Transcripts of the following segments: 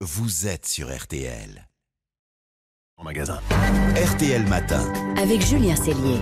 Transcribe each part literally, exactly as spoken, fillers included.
vous êtes sur R T L. En magasin. R T L Matin. Avec Julien Cellier.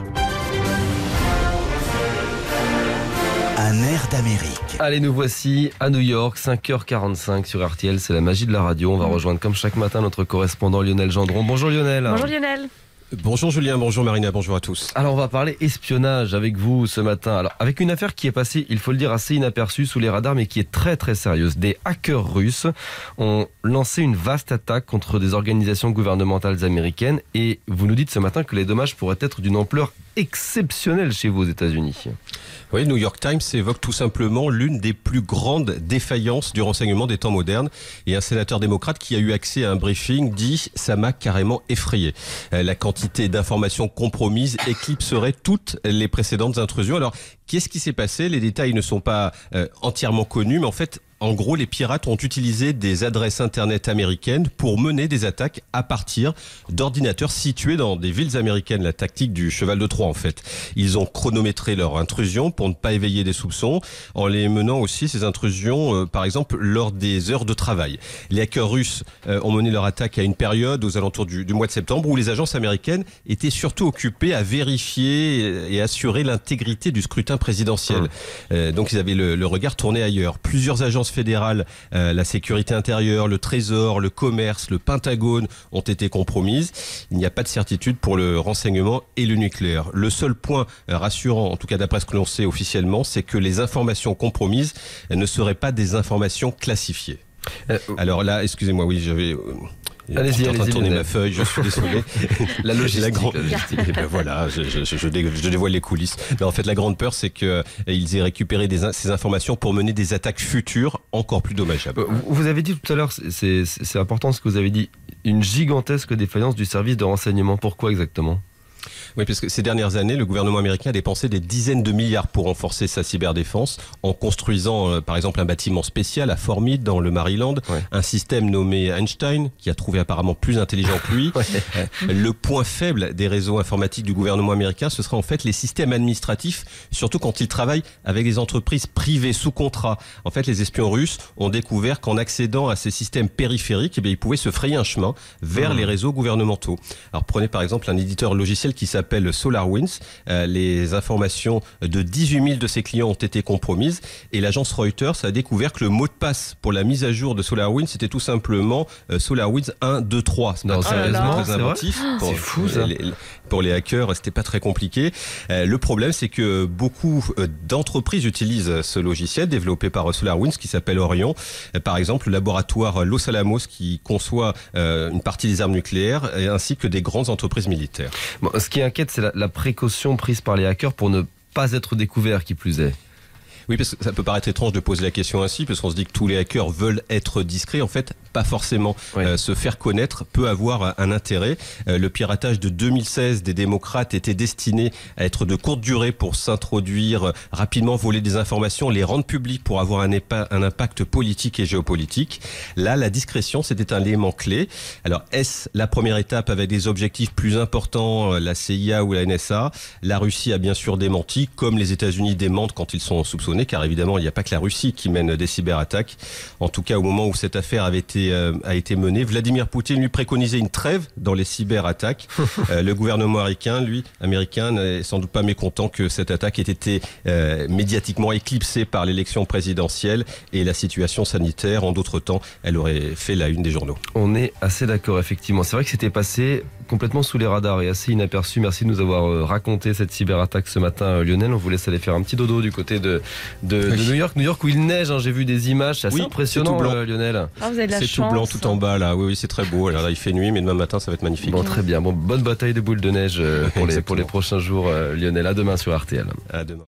Un air d'Amérique. Allez, nous voici à New York, cinq heures quarante-cinq sur R T L, c'est la magie de la radio. On va rejoindre comme chaque matin notre correspondant Lionel Gendron. Bonjour Lionel. Bonjour Lionel. Bonjour Julien, bonjour Marina, bonjour à tous. Alors on va parler espionnage avec vous ce matin. Alors avec une affaire qui est passée, il faut le dire, assez inaperçue sous les radars, mais qui est très très sérieuse. Des hackers russes ont lancé une vaste attaque contre des organisations gouvernementales américaines et vous nous dites ce matin que les dommages pourraient être d'une ampleur exceptionnelle chez vous aux États-Unis. Oui, New York Times évoque tout simplement l'une des plus grandes défaillances du renseignement des temps modernes. Et un sénateur démocrate qui a eu accès à un briefing dit « ça m'a carrément effrayé ». La quantité d'informations compromises éclipserait toutes les précédentes intrusions. Alors, qu'est-ce qui s'est passé ? Les détails ne sont pas euh, entièrement connus, mais en fait... En gros, les pirates ont utilisé des adresses internet américaines pour mener des attaques à partir d'ordinateurs situés dans des villes américaines. La tactique du cheval de Troie, en fait. Ils ont chronométré leur intrusion pour ne pas éveiller des soupçons, en les menant aussi ces intrusions, euh, par exemple, lors des heures de travail. Les hackers russes euh, ont mené leur attaque à une période aux alentours du, du mois de septembre où les agences américaines étaient surtout occupées à vérifier et assurer l'intégrité du scrutin présidentiel. Mmh. Euh, donc ils avaient le, le regard tourné ailleurs. Plusieurs agences fédérales, euh, la sécurité intérieure, le trésor, le commerce, le Pentagone ont été compromises. Il n'y a pas de certitude pour le renseignement et le nucléaire. Le seul point euh, rassurant, en tout cas d'après ce que l'on sait officiellement, c'est que les informations compromises euh, ne seraient pas des informations classifiées. Euh, Alors là, excusez-moi, oui, j'avais... Euh, Allez-y, je suis en train de tourner allez-y, ma feuille, je suis désolé. La logistique. La grande... la logistique. Et ben voilà, je, je, je, dé... je dévoile les coulisses. Mais en fait, la grande peur, c'est qu'ils aient récupéré des in... ces informations pour mener des attaques futures encore plus dommageables. Vous avez dit tout à l'heure, c'est, c'est important ce que vous avez dit, une gigantesque défaillance du service de renseignement. Pourquoi exactement ? Oui, parce que ces dernières années, le gouvernement américain a dépensé des dizaines de milliards pour renforcer sa cyberdéfense en construisant, euh, par exemple, un bâtiment spécial à Fort Meade, dans le Maryland, ouais. Un système nommé Einstein, qui a trouvé apparemment plus intelligent que lui. Ouais. Euh, le point faible des réseaux informatiques du gouvernement américain, ce sera en fait les systèmes administratifs, surtout quand ils travaillent avec des entreprises privées sous contrat. En fait, les espions russes ont découvert qu'en accédant à ces systèmes périphériques, eh bien, ils pouvaient se frayer un chemin vers mmh. les réseaux gouvernementaux. Alors, prenez par exemple un éditeur logiciel qui s'appelle s'appelle SolarWinds. Euh, les informations de dix-huit mille de ses clients ont été compromises et l'agence Reuters a découvert que le mot de passe pour la mise à jour de SolarWinds c'était tout simplement euh, SolarWinds un, deux, trois. C'est non, pas très, oh très inventif. Pour, c'est fou ça. Les, les, pour les hackers, c'était pas très compliqué. Euh, le problème, c'est que beaucoup euh, d'entreprises utilisent ce logiciel développé par SolarWinds qui s'appelle Orion. Euh, par exemple, le laboratoire Los Alamos qui conçoit euh, une partie des armes nucléaires et, ainsi que des grandes entreprises militaires. Bon, ce qui inquiète, c'est la, la précaution prise par les hackers pour ne pas être découverts, qui plus est. Oui, parce que ça peut paraître étrange de poser la question ainsi, parce qu'on se dit que tous les hackers veulent être discrets. En fait, pas forcément. Oui. Euh, se faire connaître peut avoir un intérêt. Euh, le piratage de deux mille seize des démocrates était destiné à être de courte durée pour s'introduire euh, rapidement, voler des informations, les rendre publiques pour avoir un, épa- un impact politique et géopolitique. Là, la discrétion, c'était un élément clé. Alors, est-ce la première étape avec des objectifs plus importants, euh, la C I A ou la N S A ? La Russie a bien sûr démenti, comme les États-Unis démentent quand ils sont soupçonnés. Car évidemment, il n'y a pas que la Russie qui mène des cyberattaques. En tout cas, au moment où cette affaire avait été, euh, a été menée, Vladimir Poutine lui préconisait une trêve dans les cyberattaques. euh, le gouvernement américain, lui, américain, n'est sans doute pas mécontent que cette attaque ait été euh, médiatiquement éclipsée par l'élection présidentielle et la situation sanitaire. En d'autres temps, elle aurait fait la une des journaux. On est assez d'accord, effectivement. C'est vrai que c'était passé complètement sous les radars et assez inaperçu. Merci de nous avoir raconté cette cyberattaque ce matin, Lionel. On vous laisse aller faire un petit dodo du côté de De, de New York, New York où il neige, hein, j'ai vu des images, c'est assez oui, impressionnant, c'est euh, Lionel. Ah, vous avez de la c'est chance. tout blanc tout en bas là, oui, oui c'est très beau. Alors là il fait nuit, mais demain matin ça va être magnifique. Bon, très bien, bon, bonne bataille de boules de neige euh, pour, les, pour les prochains jours, euh, Lionel. À demain sur R T L. À demain.